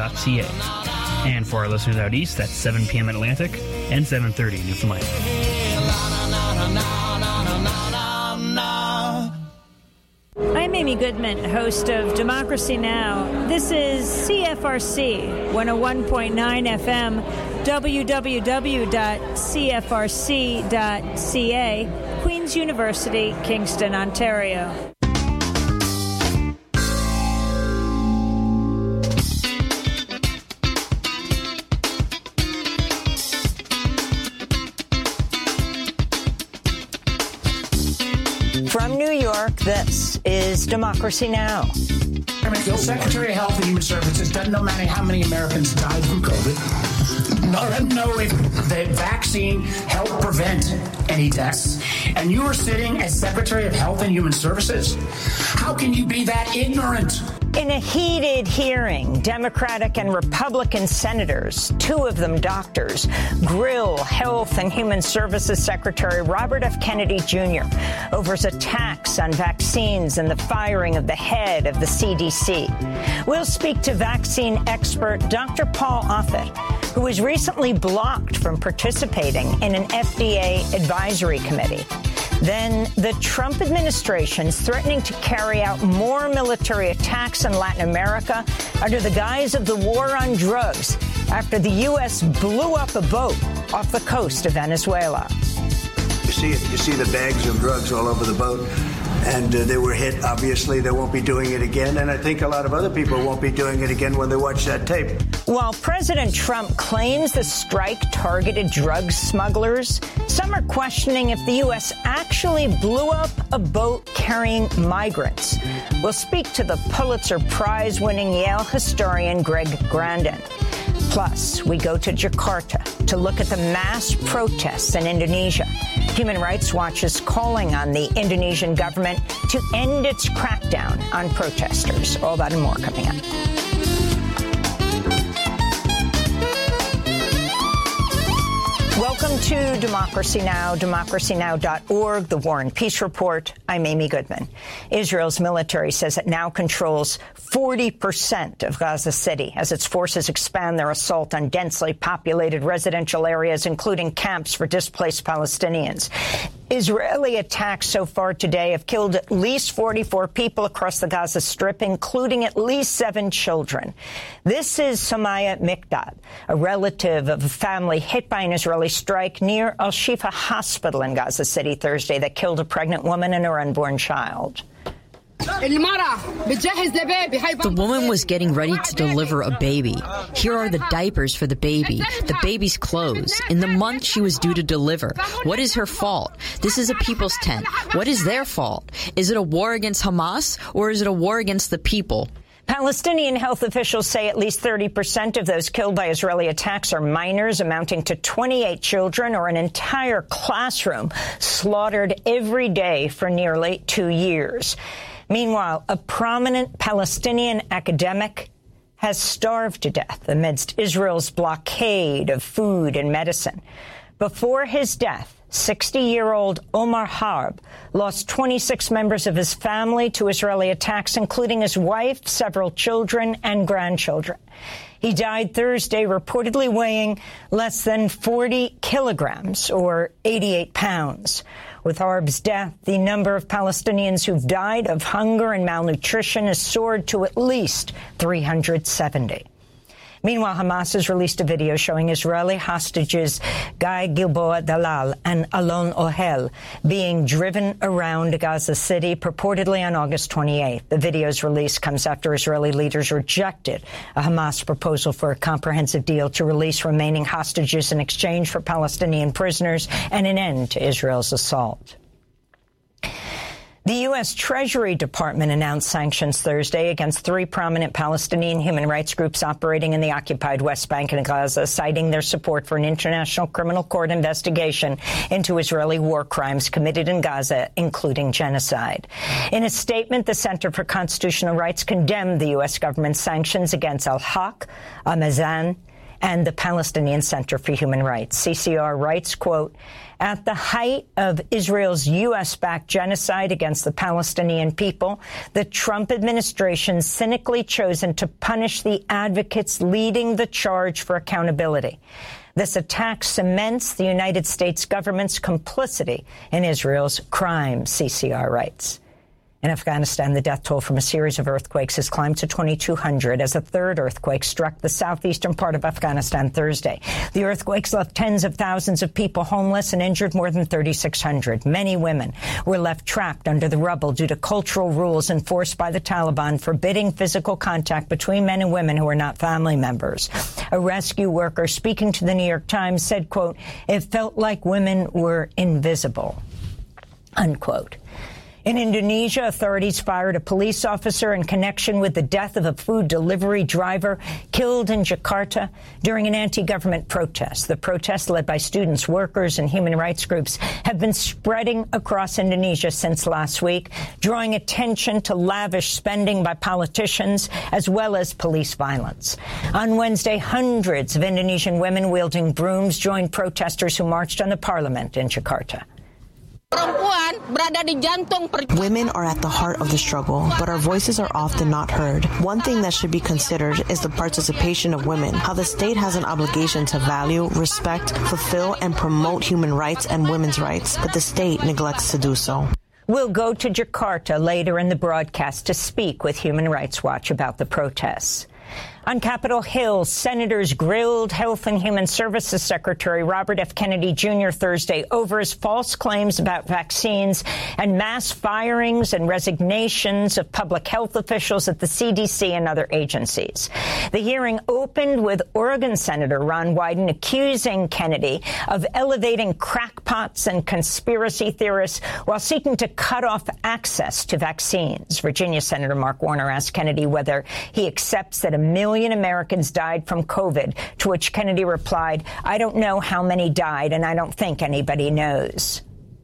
www.cfrc.ca. And for our listeners out east, that's 7 p.m. Atlantic and 7:30 Newfoundland. I'm Amy Goodman, host of Democracy Now! This is CFRC 101.9 FM, www.cfrc.ca, Queen's University, Kingston, Ontario. From New York, this is Democracy Now! The Secretary of Health and Human Services doesn't know how many Americans died from COVID. Doesn't know if the vaccine helped prevent any deaths. And you are sitting as Secretary of Health and Human Services? How can you be that ignorant? In a heated hearing, Democratic and Republican senators, two of them doctors, grill Health and Human Services Secretary Robert F. Kennedy Jr. over his attacks on vaccines and the firing of the head of the CDC. We'll speak to vaccine expert Dr. Paul Offit, who was recently blocked from participating in an FDA advisory committee. Then the Trump administration is threatening to carry out more military attacks in Latin America under the guise of the war on drugs after the U.S. blew up a boat off the coast of Venezuela. You see it. You see the bags of drugs all over the boat. And they were hit. Obviously, they won't be doing it again. And I think a lot of other people won't be doing it again when they watch that tape. While President Trump claims the strike targeted drug smugglers, some are questioning if the U.S. actually blew up a boat carrying migrants. We'll speak to the Pulitzer Prize-winning Yale historian Greg Grandin. Plus, we go to Jakarta to look at the mass protests in Indonesia. Human Rights Watch is calling on the Indonesian government to end its crackdown on protesters. All that and more coming up. Welcome to Democracy Now!, democracynow.org, the War and Peace Report. I'm Amy Goodman. Israel's military says it now controls 40% of Gaza City as its forces expand their assault on densely populated residential areas, including camps for displaced Palestinians. Israeli attacks so far today have killed at least 44 people across the Gaza Strip, including at least 7 children. This is Samaya Mikdad, a relative of a family hit by an Israeli strike near Al-Shifa Hospital in Gaza City Thursday that killed a pregnant woman and her unborn child. The woman was getting ready to deliver a baby. Here are the diapers for the baby's clothes. In the month she was due to deliver. What is her fault? This is a people's tent. What is their fault? Is it a war against Hamas or is it a war against the people? Palestinian health officials say at least 30% of those killed by Israeli attacks are minors, amounting to 28 children or an entire classroom slaughtered every day for nearly 2 years. Meanwhile, a prominent Palestinian academic has starved to death amidst Israel's blockade of food and medicine. Before his death, 60-year-old Omar Harb lost 26 members of his family to Israeli attacks, including his wife, several children, and grandchildren. He died Thursday, reportedly weighing less than 40 kilograms, or 88 pounds. With Harb's death, the number of Palestinians who've died of hunger and malnutrition has soared to at least 370. Meanwhile, Hamas has released a video showing Israeli hostages Guy Gilboa Dalal and Alon Ohel being driven around Gaza City, purportedly on August 28th. The video's release comes after Israeli leaders rejected a Hamas proposal for a comprehensive deal to release remaining hostages in exchange for Palestinian prisoners and an end to Israel's assault. The U.S. Treasury Department announced sanctions Thursday against 3 prominent Palestinian human rights groups operating in the occupied West Bank and Gaza, citing their support for an international criminal court investigation into Israeli war crimes committed in Gaza, including genocide. In a statement, the Center for Constitutional Rights condemned the U.S. government's sanctions against Al-Haq, Al-Mazan, and the Palestinian Center for Human Rights. CCR writes, quote, at the height of Israel's U.S.-backed genocide against the Palestinian people, the Trump administration cynically chosen to punish the advocates leading the charge for accountability. This attack cements the United States government's complicity in Israel's crimes, CCR writes. In Afghanistan, the death toll from a series of earthquakes has climbed to 2,200 as a third earthquake struck the southeastern part of Afghanistan Thursday. The earthquakes left tens of thousands of people homeless and injured more than 3,600. Many women were left trapped under the rubble due to cultural rules enforced by the Taliban forbidding physical contact between men and women who are not family members. A rescue worker speaking to the New York Times said, quote, it felt like women were invisible, unquote. In Indonesia, authorities fired a police officer in connection with the death of a food delivery driver killed in Jakarta during an anti-government protest. The protests, led by students, workers, and human rights groups, have been spreading across Indonesia since last week, drawing attention to lavish spending by politicians as well as police violence. On Wednesday, hundreds of Indonesian women wielding brooms joined protesters who marched on the parliament in Jakarta. Women are at the heart of the struggle, but our voices are often not heard. One thing that should be considered is the participation of women, how the state has an obligation to value, respect, fulfill, and promote human rights and women's rights, but the state neglects to do so. We'll go to Jakarta later in the broadcast to speak with Human Rights Watch about the protests. On Capitol Hill, senators grilled Health and Human Services Secretary Robert F. Kennedy Jr. Thursday over his false claims about vaccines and mass firings and resignations of public health officials at the CDC and other agencies. The hearing opened with Oregon Senator Ron Wyden accusing Kennedy of elevating crackpots and conspiracy theorists while seeking to cut off access to vaccines. Virginia Senator Mark Warner asked Kennedy whether he accepts that 1 million Americans died from COVID, to which Kennedy replied, I don't know how many died, and I don't think anybody knows.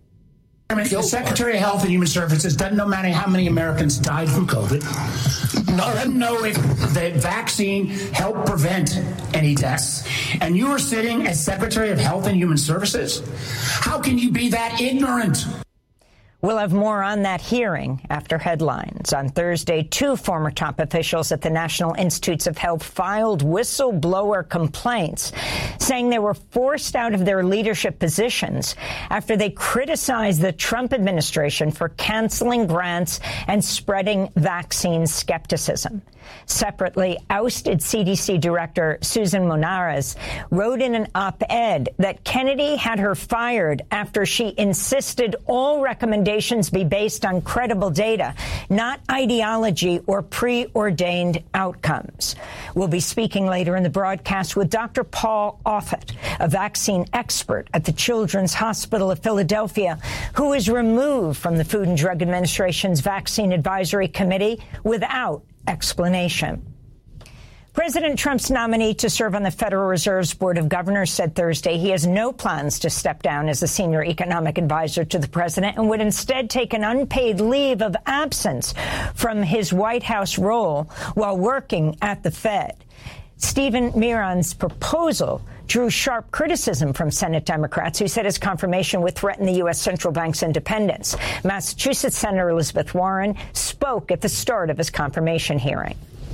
The Secretary of Health and Human Services doesn't know how many Americans died from COVID. Doesn't know if the vaccine helped prevent any deaths. And you are sitting as Secretary of Health and Human Services? How can you be that ignorant? We'll have more on that hearing after headlines. On Thursday, 2 former top officials at the National Institutes of Health filed whistleblower complaints, saying they were forced out of their leadership positions after they criticized the Trump administration for canceling grants and spreading vaccine skepticism. Separately, ousted CDC Director Susan Monares wrote in an op-ed that Kennedy had her fired after she insisted all recommendations be based on credible data, not ideology or preordained outcomes. We'll be speaking later in the broadcast with Dr. Paul Offit, a vaccine expert at the Children's Hospital of Philadelphia, who is removed from the Food and Drug Administration's Vaccine Advisory Committee without explanation. President Trump's nominee to serve on the Federal Reserve's Board of Governors said Thursday he has no plans to step down as a senior economic advisor to the president and would instead take an unpaid leave of absence from his White House role while working at the Fed. Stephen Miron's proposal drew sharp criticism from Senate Democrats who said his confirmation would threaten the U.S. central bank's independence. Massachusetts Senator Elizabeth Warren spoke at the start of his confirmation hearing.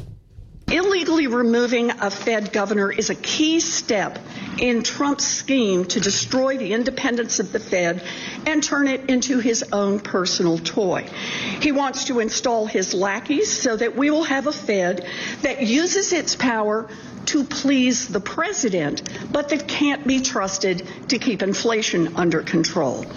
Illegally removing a Fed governor is a key step in Trump's scheme to destroy the independence of the Fed and turn it into his own personal toy. He wants to install his lackeys so that we will have a Fed that uses its power to please the president, but that can't be trusted to keep inflation under control.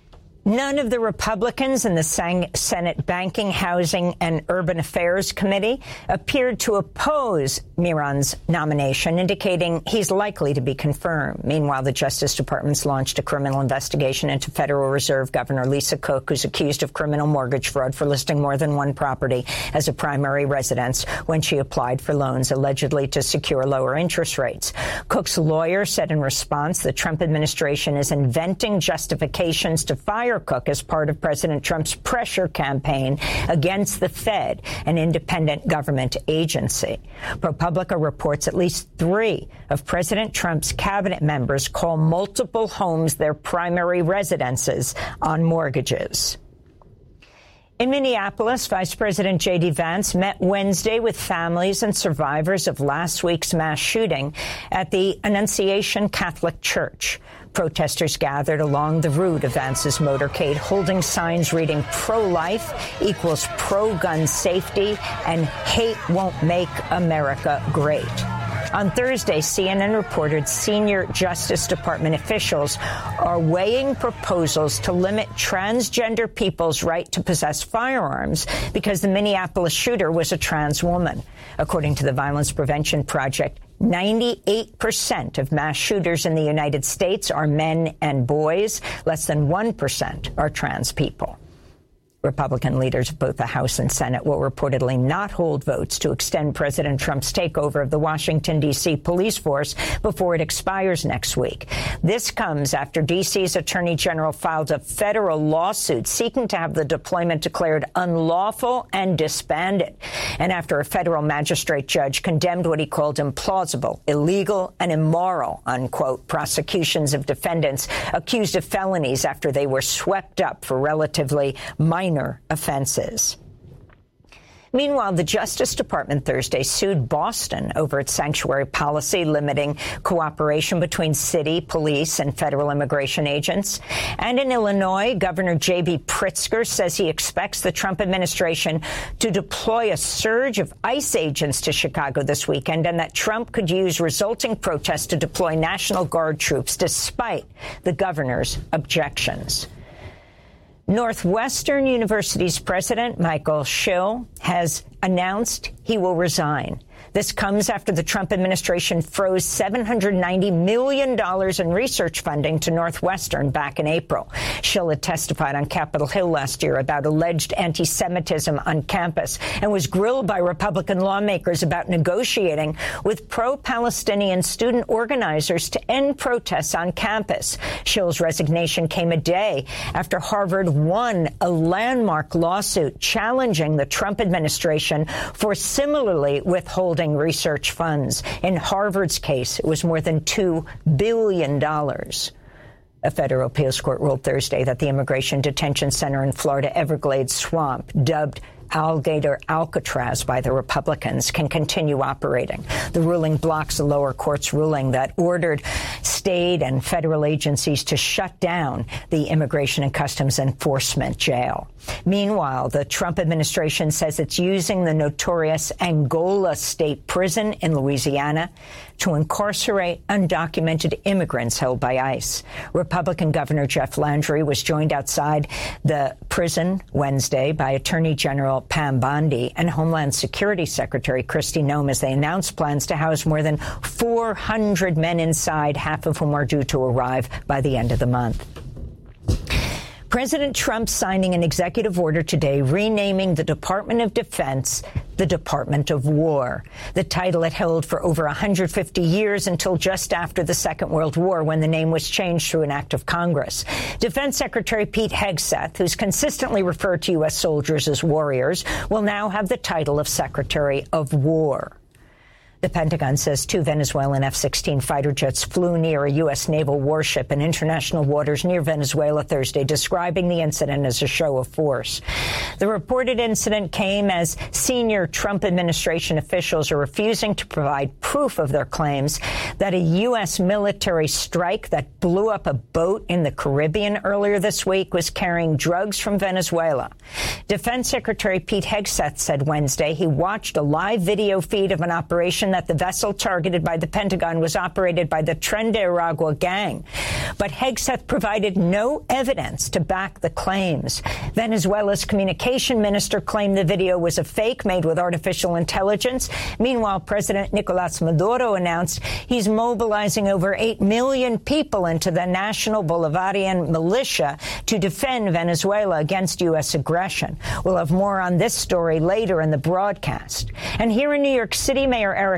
None of the Republicans in the Senate Banking, Housing, and Urban Affairs Committee appeared to oppose Miron's nomination, indicating he's likely to be confirmed. Meanwhile, the Justice Department's launched a criminal investigation into Federal Reserve Governor Lisa Cook, who's accused of criminal mortgage fraud for listing more than one property as a primary residence when she applied for loans, allegedly to secure lower interest rates. Cook's lawyer said in response the Trump administration is inventing justifications to fire Wirecook as part of President Trump's pressure campaign against the Fed, an independent government agency. ProPublica reports at least 3 of President Trump's cabinet members call multiple homes their primary residences on mortgages. In Minneapolis, Vice President J.D. Vance met Wednesday with families and survivors of last week's mass shooting at the Annunciation Catholic Church. Protesters gathered along the route of Vance's motorcade, holding signs reading pro-life equals pro-gun safety and hate won't make America great. On Thursday, CNN reported senior Justice Department officials are weighing proposals to limit transgender people's right to possess firearms because the Minneapolis shooter was a trans woman. According to the Violence Prevention Project, 98% of mass shooters in the United States are men and boys. Less than 1% are trans people. Republican leaders of both the House and Senate will reportedly not hold votes to extend President Trump's takeover of the Washington, D.C. police force before it expires next week. This comes after D.C.'s Attorney General filed a federal lawsuit seeking to have the deployment declared unlawful and disbanded, and after a federal magistrate judge condemned what he called implausible, illegal, and immoral, unquote, prosecutions of defendants accused of felonies after they were swept up for relatively minor offenses. Meanwhile, the Justice Department Thursday sued Boston over its sanctuary policy limiting cooperation between city, police, and federal immigration agents. And in Illinois, Governor J.B. Pritzker says he expects the Trump administration to deploy a surge of ICE agents to Chicago this weekend, and that Trump could use resulting protests to deploy National Guard troops despite the governor's objections. Northwestern University's president, Michael Schill, has announced he will resign. This comes after the Trump administration froze $790 million in research funding to Northwestern back in April. Schill had testified on Capitol Hill last year about alleged anti-Semitism on campus and was grilled by Republican lawmakers about negotiating with pro-Palestinian student organizers to end protests on campus. Schill's resignation came a day after Harvard won a landmark lawsuit challenging the Trump administration for similarly withholding research funds. In Harvard's case, it was more than $2 billion. A federal appeals court ruled Thursday that the immigration detention center in Florida Everglades Swamp, dubbed Alligator Alcatraz by the Republicans, can continue operating. The ruling blocks the lower court's ruling that ordered state and federal agencies to shut down the Immigration and Customs Enforcement jail. Meanwhile, the Trump administration says it's using the notorious Angola State Prison in Louisiana to incarcerate undocumented immigrants held by ICE. Republican Governor Jeff Landry was joined outside the prison Wednesday by Attorney General Pam Bondi and Homeland Security Secretary Kristi Noem as they announced plans to house more than 400 men inside, half of whom are due to arrive by the end of the month. President Trump signing an executive order today renaming the Department of Defense the Department of War, the title it held for over 150 years until just after the Second World War, when the name was changed through an act of Congress. Defense Secretary Pete Hegseth, who's consistently referred to U.S. soldiers as warriors, will now have the title of Secretary of War. The Pentagon says 2 Venezuelan F-16 fighter jets flew near a U.S. naval warship in international waters near Venezuela Thursday, describing the incident as a show of force. The reported incident came as senior Trump administration officials are refusing to provide proof of their claims that a U.S. military strike that blew up a boat in the Caribbean earlier this week was carrying drugs from Venezuela. Defense Secretary Pete Hegseth said Wednesday he watched a live video feed of an operation that the vessel targeted by the Pentagon was operated by the Tren de Aragua gang. But Hegseth provided no evidence to back the claims. Venezuela's communication minister claimed the video was a fake made with artificial intelligence. Meanwhile, President Nicolas Maduro announced he's mobilizing over 8 million people into the National Bolivarian Militia to defend Venezuela against U.S. aggression. We'll have more on this story later in the broadcast. And here in New York City, Mayor Eric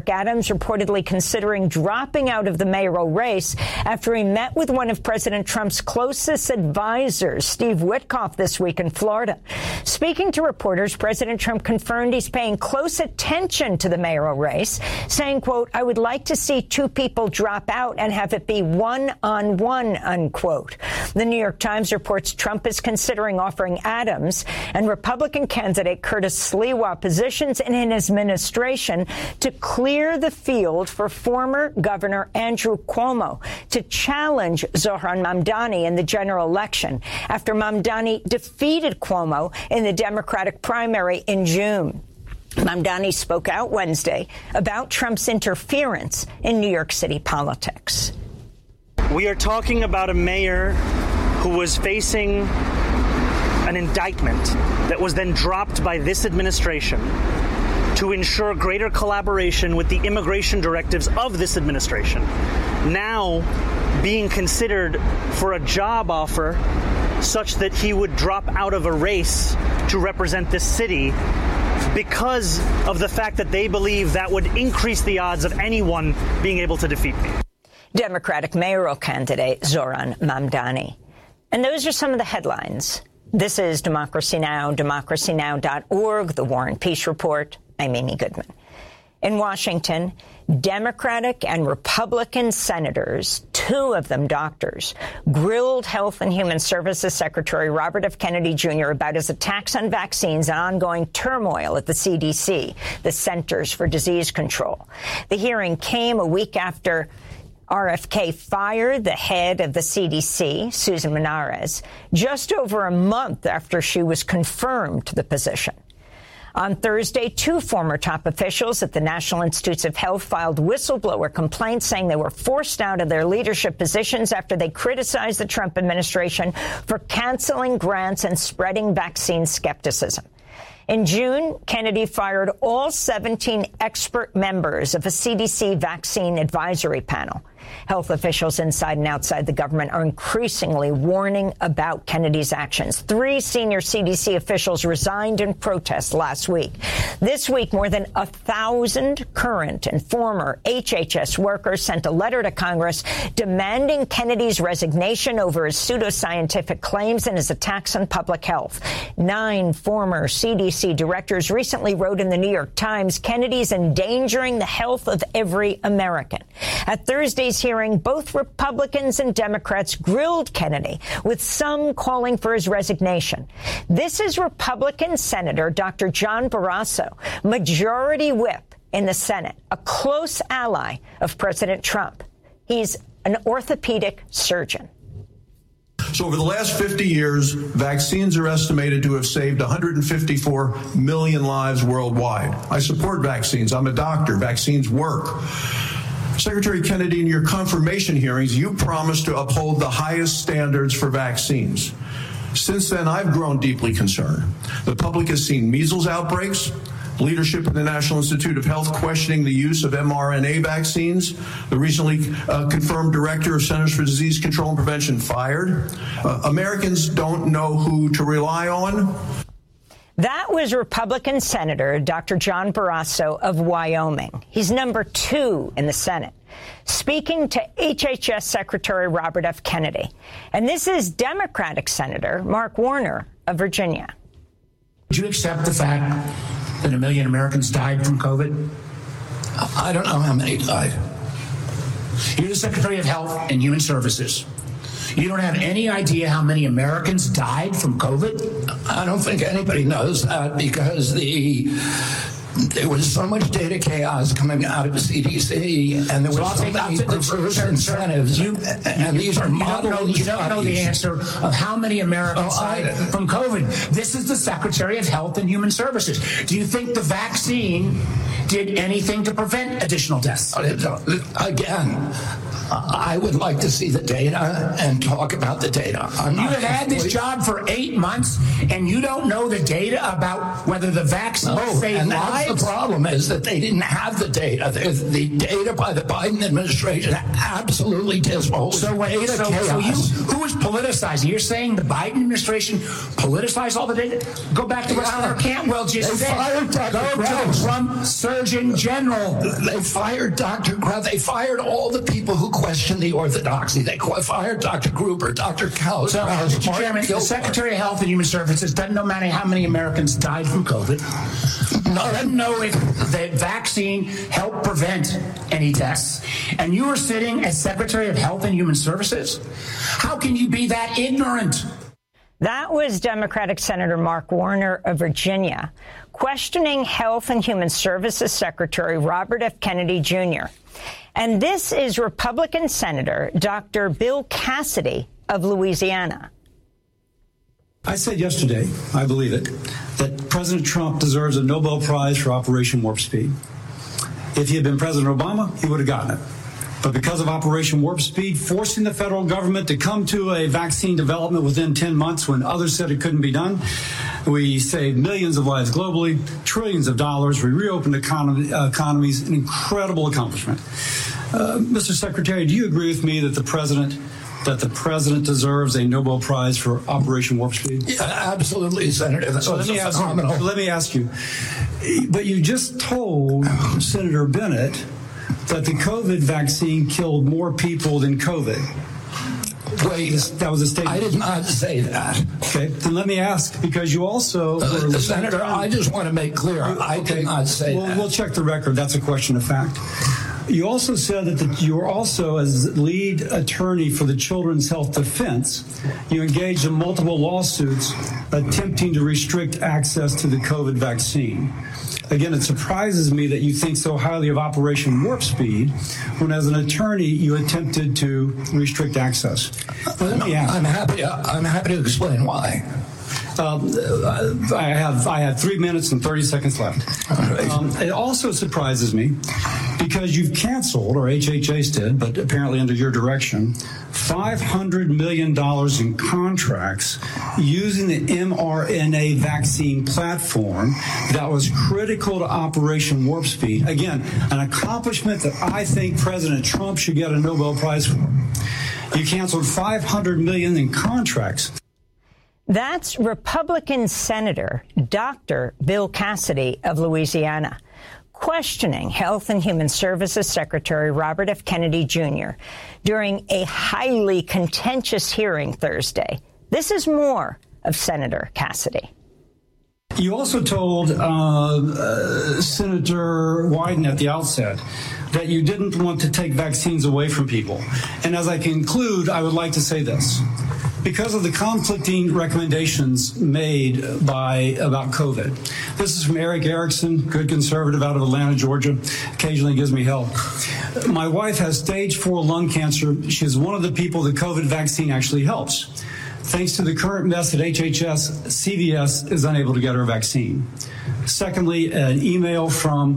Eric Adams reportedly considering dropping out of the mayoral race after he met with one of President Trump's closest advisors, Steve Witkoff, this week in Florida. Speaking to reporters, President Trump confirmed he's paying close attention to the mayoral race, saying, quote, "I would like to see two people drop out and have it be one-on-one," unquote. The New York Times reports Trump is considering offering Adams and Republican candidate Curtis Sliwa positions in his administration to clear the field for former Governor Andrew Cuomo to challenge Zohran Mamdani in the general election after Mamdani defeated Cuomo in the Democratic primary in June. Mamdani spoke out Wednesday about Trump's interference in New York City politics. We are talking about a mayor who was facing an indictment that was then dropped by this administration to ensure greater collaboration with the immigration directives of this administration, now being considered for a job offer such that he would drop out of a race to represent this city because of the fact that they believe that would increase the odds of anyone being able to defeat me. Democratic mayoral candidate Zohran Mamdani. And those are some of the headlines. This is Democracy Now!, democracynow.org, The War and Peace Report. I'm Amy Goodman. In Washington, Democratic and Republican senators, two of them doctors, grilled Health and Human Services Secretary Robert F. Kennedy Jr. about his attacks on vaccines and ongoing turmoil at the CDC, the Centers for Disease Control. The hearing came a week after RFK fired the head of the CDC, Susan Minares, just over a month after she was confirmed to the position. On Thursday, two former top officials at the National Institutes of Health filed whistleblower complaints saying they were forced out of their leadership positions after they criticized the Trump administration for canceling grants and spreading vaccine skepticism. In June, Kennedy fired all 17 expert members of a CDC vaccine advisory panel. Health officials inside and outside the government are increasingly warning about Kennedy's actions. 3 senior CDC officials resigned in protest last week. This week, more than 1,000 current and former HHS workers sent a letter to Congress demanding Kennedy's resignation over his pseudoscientific claims and his attacks on public health. 9 former CDC directors recently wrote in the New York Times, Kennedy's endangering the health of every American. At Thursday's hearing, both Republicans and Democrats grilled Kennedy, with some calling for his resignation. This is Republican Senator Dr. John Barrasso, Majority Whip in the Senate, a close ally of President Trump. He's an orthopedic surgeon. So over the last 50 years, vaccines are estimated to have saved 154 million lives worldwide. I support vaccines. I'm a doctor. Vaccines work. Secretary Kennedy, in your confirmation hearings, you promised to uphold the highest standards for vaccines. Since then, I've grown deeply concerned. The public has seen measles outbreaks, leadership in the National Institute of Health questioning the use of mRNA vaccines, the recently confirmed director of Centers for Disease Control and Prevention fired. Americans don't know who to rely on. That was Republican Senator Dr. John Barrasso of Wyoming. He's number 2 in the Senate, speaking to HHS Secretary Robert F. Kennedy. And this is Democratic Senator Mark Warner of Virginia. Would you accept the fact that 1 million Americans died from COVID? I don't know how many died. You're the Secretary of Health and Human Services. You don't have any idea how many Americans died from COVID? I don't think anybody knows that because there was so much data chaos coming out of the CDC, and there was so many perverse incentives. And these are modeled. You don't know the answer of how many Americans died from COVID. This is the Secretary of Health and Human Services. Do you think the vaccine did anything to prevent additional deaths? Again, I would like to see the data and talk about the data. You have had this job for 8 months, and you don't know the data about whether the vaccine saved lives? The problem is that they didn't have the data. The data by the Biden administration absolutely dismal. So who is politicizing? You're saying the Biden administration politicized all the data? Go back to what Senator Cantwell just said. Go to Trump Surgeon General. They fired Dr. Krauss. They fired all the people who questioned the orthodoxy. They fired Dr. Gruber, Dr. Krauss. So, Mr. Chairman, the Secretary of Health and Human Services doesn't know how many Americans died from COVID. Doesn't know if the vaccine helped prevent any deaths. And you are sitting as Secretary of Health and Human Services? How can you be that ignorant? That was Democratic Senator Mark Warner of Virginia questioning Health and Human Services Secretary Robert F. Kennedy, Jr. And this is Republican Senator Dr. Bill Cassidy of Louisiana. I said yesterday, I believe it, that President Trump deserves a Nobel Prize for Operation Warp Speed. If he had been President Obama, he would have gotten it. But because of Operation Warp Speed, forcing the federal government to come to a vaccine development within 10 months when others said it couldn't be done, we saved millions of lives globally, trillions of dollars. We reopened economies, an incredible accomplishment. Mr. Secretary, do you agree with me that the president deserves a Nobel Prize for Operation Warp Speed? Yeah, absolutely, Senator. That's phenomenal. Let me ask you, but you just told Senator Bennett that the COVID vaccine killed more people than COVID. Wait, that was a statement. I did not say that. Okay, then let me ask, because you also... Senator, I just want to make clear, I did not say that. We'll check the record. That's a question of fact. You also said that you were also, as lead attorney for the Children's Health Defense, you engaged in multiple lawsuits attempting to restrict access to the COVID vaccine. Again, it surprises me that you think so highly of Operation Warp Speed when, as an attorney, you attempted to restrict access. Let me ask. I'm happy to explain why. I have 3 minutes and 30 seconds left. It also surprises me because you've canceled, or HHS did, but apparently under your direction, $500 million in contracts using the mRNA vaccine platform that was critical to Operation Warp Speed. Again, an accomplishment that I think President Trump should get a Nobel Prize for. You canceled $500 million in contracts. That's Republican Senator Dr. Bill Cassidy of Louisiana questioning Health and Human Services Secretary Robert F. Kennedy, Jr. during a highly contentious hearing Thursday. This is more of Senator Cassidy. You also told Senator Wyden at the outset that you didn't want to take vaccines away from people. And as I conclude, I would like to say this. Because of the conflicting recommendations made about COVID. This is from Eric Erickson, good conservative out of Atlanta, Georgia. Occasionally gives me help. My wife has stage 4 lung cancer. She's one of the people the COVID vaccine actually helps. Thanks to the current mess at HHS, CVS is unable to get her vaccine. Secondly, an email from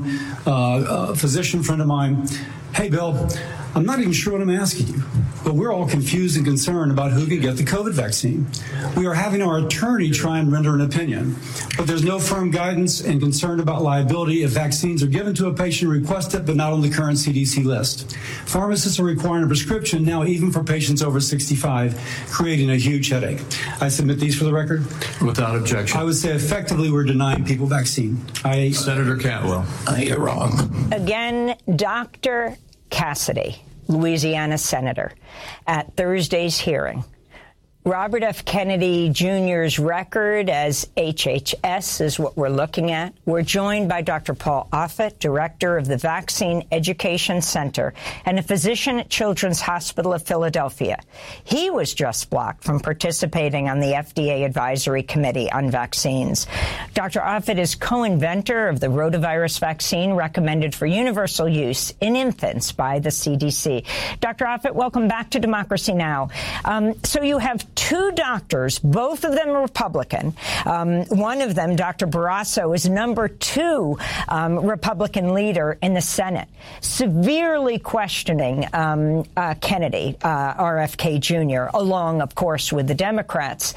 a physician friend of mine. Hey, Bill, I'm not even sure what I'm asking you, but we're all confused and concerned about who can get the COVID vaccine. We are having our attorney try and render an opinion, but there's no firm guidance and concern about liability if vaccines are given to a patient who requests it, but not on the current CDC list. Pharmacists are requiring a prescription now even for patients over 65, creating a huge headache. I submit these for the record. Without objection. I would say effectively we're denying people vaccine. Senator Cantwell. You're wrong. Again, Dr. Cassidy, Louisiana senator, at Thursday's hearing. Robert F. Kennedy Jr.'s record as HHS is what we're looking at. We're joined by Dr. Paul Offit, director of the Vaccine Education Center and a physician at Children's Hospital of Philadelphia. He was just blocked from participating on the FDA Advisory Committee on Vaccines. Dr. Offit is co-inventor of the rotavirus vaccine recommended for universal use in infants by the CDC. Dr. Offit, welcome back to Democracy Now! So you have two doctors, both of them Republican. One of them, Dr. Barrasso, is number 2 Republican leader in the Senate, severely questioning Kennedy, RFK Jr., along, of course, with the Democrats.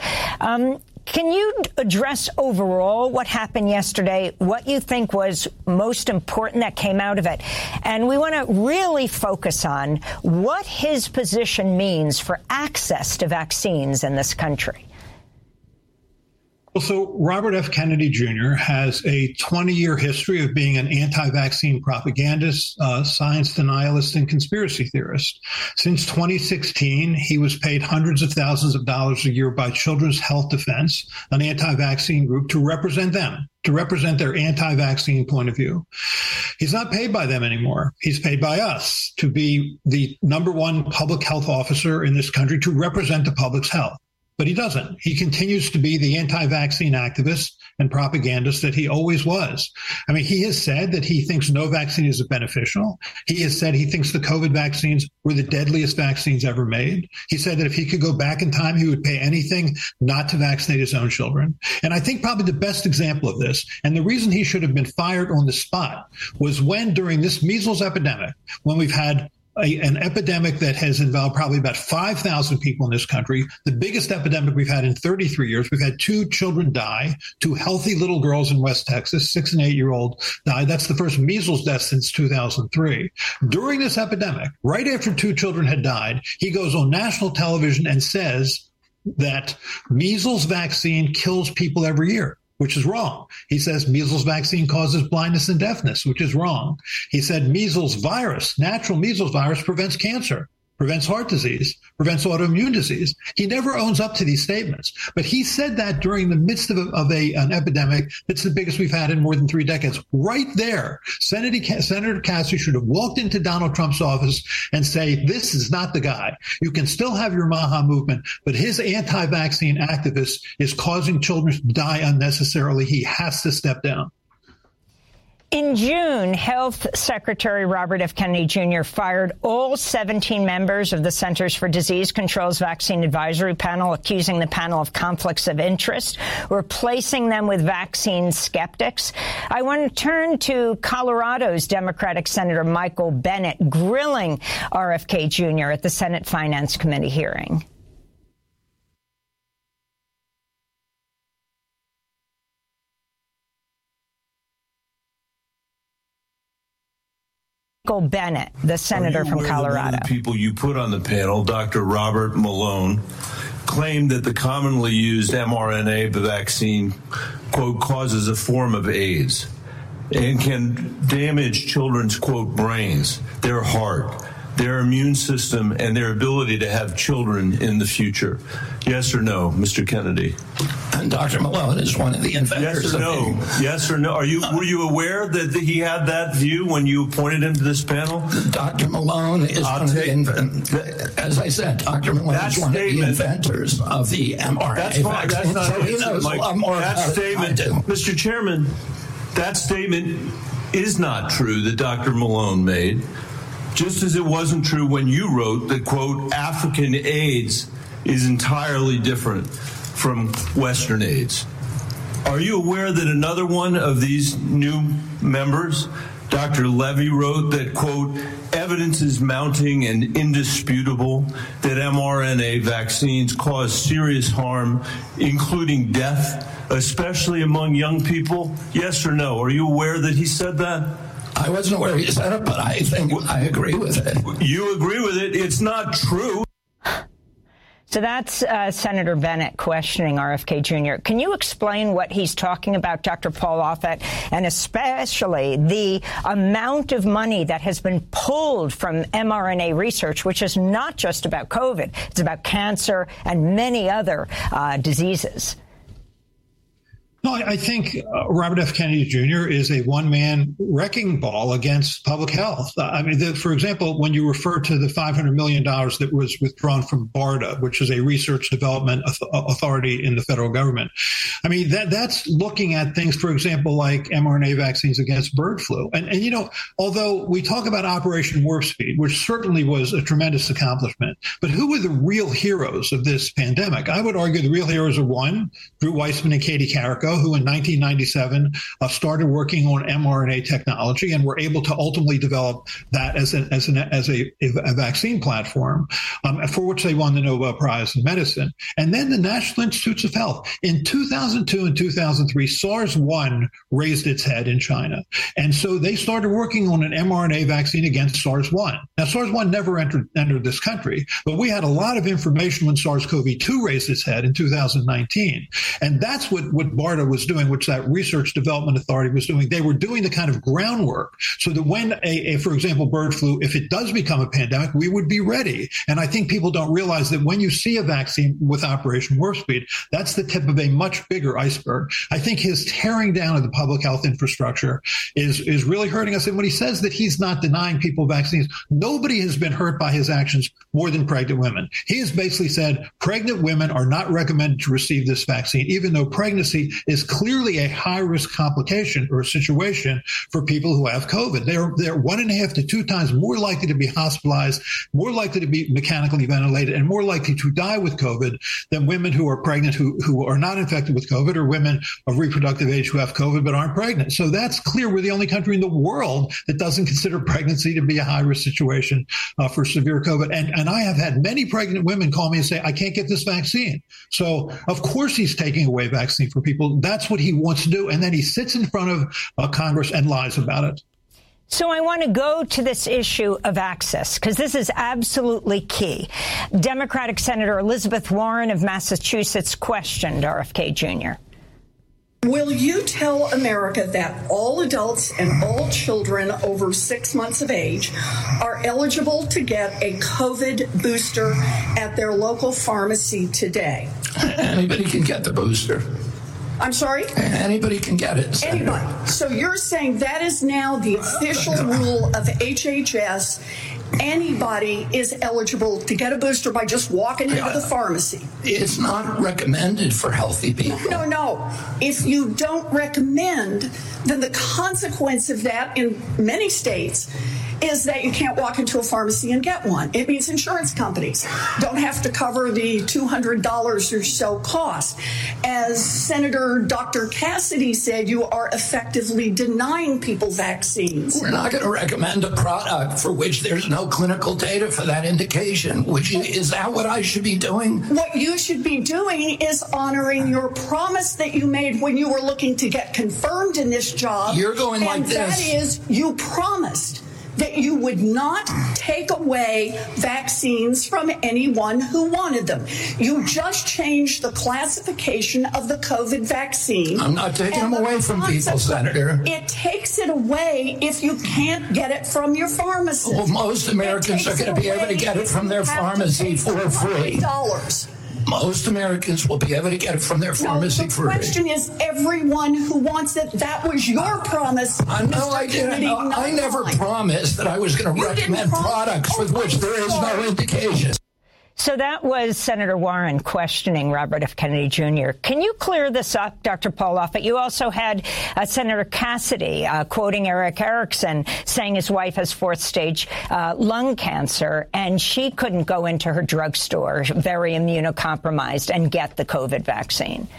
Can you address overall what happened yesterday, what you think was most important that came out of it? And we want to really focus on what his position means for access to vaccines in this country. Well, so Robert F. Kennedy Jr. has a 20-year history of being an anti-vaccine propagandist, science denialist, and conspiracy theorist. Since 2016, he was paid hundreds of thousands of dollars a year by Children's Health Defense, an anti-vaccine group, to represent them, to represent their anti-vaccine point of view. He's not paid by them anymore. He's paid by us to be the number one public health officer in this country, to represent the public's health. But he doesn't. He continues to be the anti-vaccine activist and propagandist that he always was. I mean, he has said that he thinks no vaccine is beneficial. He has said he thinks the COVID vaccines were the deadliest vaccines ever made. He said that if he could go back in time, he would pay anything not to vaccinate his own children. And I think probably the best example of this, and the reason he should have been fired on the spot, was when during this measles epidemic, when we've had an epidemic that has involved probably about 5,000 people in this country, the biggest epidemic we've had in 33 years. We've had 2 children die, 2 healthy little girls in West Texas, 6 and 8-year-old died. That's the first measles death since 2003. During this epidemic, right after 2 children had died, he goes on national television and says that measles vaccine kills people every year, which is wrong. He says measles vaccine causes blindness and deafness, which is wrong. He said measles virus, natural measles virus, prevents cancer, prevents heart disease, prevents autoimmune disease. He never owns up to these statements. But he said that during the midst of an epidemic that's the biggest we've had in more than 3 decades. Right there, Senator Cassidy should have walked into Donald Trump's office and say, this is not the guy. You can still have your Maha movement, but his anti-vaccine activist is causing children to die unnecessarily. He has to step down. In June, Health Secretary Robert F. Kennedy Jr. fired all 17 members of the Centers for Disease Control's Vaccine Advisory Panel, accusing the panel of conflicts of interest, replacing them with vaccine skeptics. I want to turn to Colorado's Democratic Senator Michael Bennet grilling RFK Jr. at the Senate Finance Committee hearing. Michael Bennet, the senator from Colorado. The people you put on the panel, Dr. Robert Malone, claimed that the commonly used mRNA vaccine, quote, causes a form of AIDS and can damage children's, quote, brains, their heart, their immune system, and their ability to have children in the future. Yes or no, Mr. Kennedy? And Dr. Malone is one of the inventors. Yes or no? Yes or no? Were you aware that he had that view when you appointed him to this panel? Dr. Malone is one of the inventors. As I said, Dr. Malone is one of the inventors of the mRNA vaccine. So he knows a lot more about it than I do. Mr. Chairman, that statement is not true that Dr. Malone made, just as it wasn't true when you wrote that, quote, African AIDS is entirely different from Western AIDS. Are you aware that another one of these new members, Dr. Levy, wrote that, quote, evidence is mounting and indisputable that mRNA vaccines cause serious harm, including death, especially among young people? Yes or no? Are you aware that he said that? I wasn't aware he said it, but I think I agree with it. You agree with it? It's not true. So that's Senator Bennet questioning RFK Jr. Can you explain what he's talking about, Dr. Paul Offit, and especially the amount of money that has been pulled from mRNA research, which is not just about COVID, it's about cancer and many other diseases? No, I think Robert F. Kennedy Jr. is a one-man wrecking ball against public health. I mean, for example, when you refer to the $500 million that was withdrawn from BARDA, which is a research development authority in the federal government, I mean, that's looking at things, for example, like mRNA vaccines against bird flu. And you know, although we talk about Operation Warp Speed, which certainly was a tremendous accomplishment, but who were the real heroes of this pandemic? I would argue the real heroes are, one, Drew Weissman and Katie Carrico, America, who in 1997 started working on mRNA technology and were able to ultimately develop that as a vaccine platform, for which they won the Nobel Prize in Medicine. And then the National Institutes of Health. In 2002 and 2003, SARS-1 raised its head in China. And so they started working on an mRNA vaccine against SARS-1. Now, SARS-1 never entered this country, but we had a lot of information when SARS-CoV-2 raised its head in 2019. And that's what BARDA was doing, which that Research Development Authority was doing. They were doing the kind of groundwork so that when, for example, bird flu, if it does become a pandemic, we would be ready. And I think people don't realize that when you see a vaccine with Operation Warp Speed, that's the tip of a much bigger iceberg. I think his tearing down of the public health infrastructure is really hurting us. And when he says that he's not denying people vaccines, nobody has been hurt by his actions more than pregnant women. He has basically said pregnant women are not recommended to receive this vaccine, even though pregnancy is clearly a high-risk complication or a situation for people who have COVID. They're 1.5 to 2 times more likely to be hospitalized, more likely to be mechanically ventilated, and more likely to die with COVID than women who are pregnant who are not infected with COVID, or women of reproductive age who have COVID but aren't pregnant. So that's clear. We're the only country in the world that doesn't consider pregnancy to be a high-risk situation for severe COVID. And I have had many pregnant women call me and say, I can't get this vaccine. So, of course, he's taking away vaccine from people. That's what he wants to do. And then he sits in front of Congress and lies about it. So I want to go to this issue of access, because this is absolutely key. Democratic Senator Elizabeth Warren of Massachusetts questioned RFK Jr. Will you tell America that all adults and all children over 6 months of age are eligible to get a COVID booster at their local pharmacy today? Anybody can get the booster. I'm sorry? Anybody can get it. Senator. Anybody. So you're saying that is now the official rule of HHS. Anybody is eligible to get a booster by just walking into the pharmacy. It's not recommended for healthy people. No. If you don't recommend, then the consequence of that in many states is that you can't walk into a pharmacy and get one. It means insurance companies don't have to cover the $200 or so cost. As Senator Dr. Cassidy said, you are effectively denying people vaccines. We're not going to recommend a product for which there's no clinical data for that indication. Is that what I should be doing? What you should be doing is honoring your promise that you made when you were looking to get confirmed in this job. You're going like this. And that is, you promised that you would not take away vaccines from anyone who wanted them. You just changed the classification of the COVID vaccine. I'm not taking them away from people, Senator. It takes it away if you can't get it from your pharmacist. Well, most Americans are going to be able to get it from their pharmacy for free. Most Americans will be able to get it from their pharmacy for free. The question is, everyone who wants it, that was your promise. No, I didn't. I never promised that I was going to recommend products with which there is no indication. So that was Senator Warren questioning Robert F. Kennedy Jr. Can you clear this up, Dr. Paul Offit? You also had Senator Cassidy quoting Eric Erickson saying his wife has 4th-stage lung cancer, and she couldn't go into her drugstore, very immunocompromised, and get the COVID vaccine.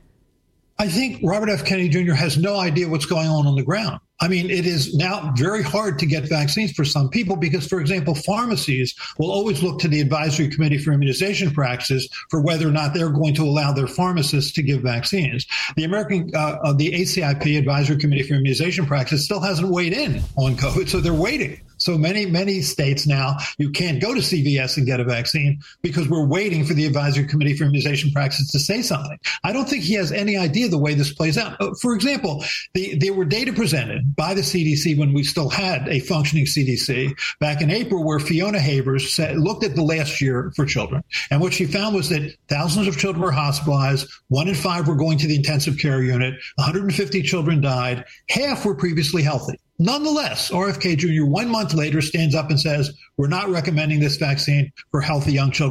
I think Robert F. Kennedy Jr. has no idea what's going on the ground. I mean, it is now very hard to get vaccines for some people because, for example, pharmacies will always look to the Advisory Committee for Immunization Practices for whether or not they're going to allow their pharmacists to give vaccines. The the ACIP, Advisory Committee for Immunization Practices, still hasn't weighed in on COVID, so they're waiting. So many states now, you can't go to CVS and get a vaccine because we're waiting for the Advisory Committee for Immunization Practices to say something. I don't think he has any idea the way this plays out. For example, there were data presented by the CDC when we still had a functioning CDC back in April, where Fiona Havers looked at the last year for children. And what she found was that thousands of children were hospitalized. 1 in 5 were going to the intensive care unit. 150 children died. Half were previously healthy. Nonetheless, RFK Jr. 1 month later stands up and says, we're not recommending this vaccine for healthy young children.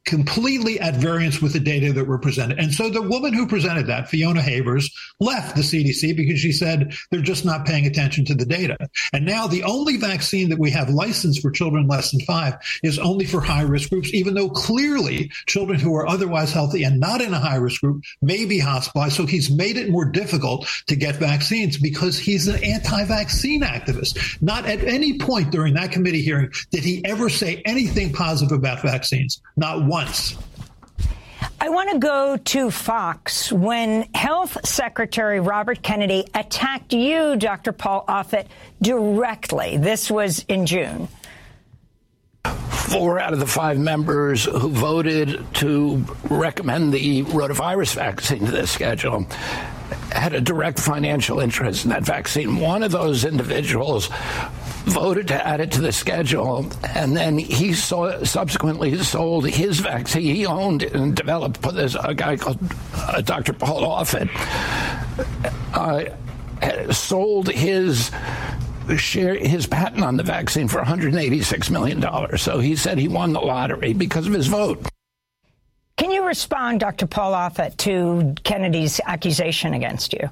completely at variance with the data that were presented. And so the woman who presented that, Fiona Havers, left the CDC because she said they're just not paying attention to the data. And now the only vaccine that we have licensed for children less than 5 is only for high-risk groups, even though clearly children who are otherwise healthy and not in a high-risk group may be hospitalized. So he's made it more difficult to get vaccines because he's an anti-vaccine activist. Not at any point during that committee hearing did he ever say anything positive about vaccines. Not once. I want to go to Fox. When Health Secretary Robert Kennedy attacked you, Dr. Paul Offit, directly, this was in June. 4 out of the 5 members who voted to recommend the rotavirus vaccine to this schedule had a direct financial interest in that vaccine. One of those individuals voted to add it to the schedule, and then he subsequently sold his vaccine he owned and developed for this a guy called Dr. Paul Offit, sold his patent on the vaccine for $186 million. So he said he won the lottery because of his vote. Can you respond, Dr. Paul Offit, to Kennedy's accusation against you?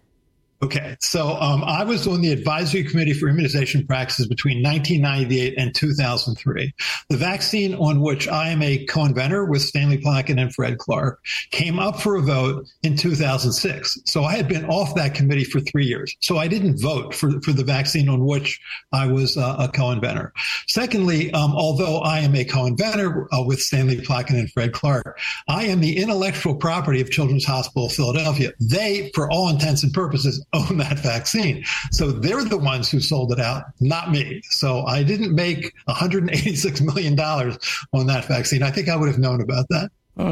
Okay, so I was on the Advisory Committee for Immunization Practices between 1998 and 2003. The vaccine on which I am a co-inventor with Stanley Plotkin and Fred Clark came up for a vote in 2006. So I had been off that committee for 3 years. So I didn't vote for the vaccine on which I was a co-inventor. Secondly, although I am a co-inventor with Stanley Plotkin and Fred Clark, I am the intellectual property of Children's Hospital of Philadelphia. They, for all intents and purposes, own that vaccine. So they're the ones who sold it out, not me. So I didn't make $186 million on that vaccine. I think I would have known about that.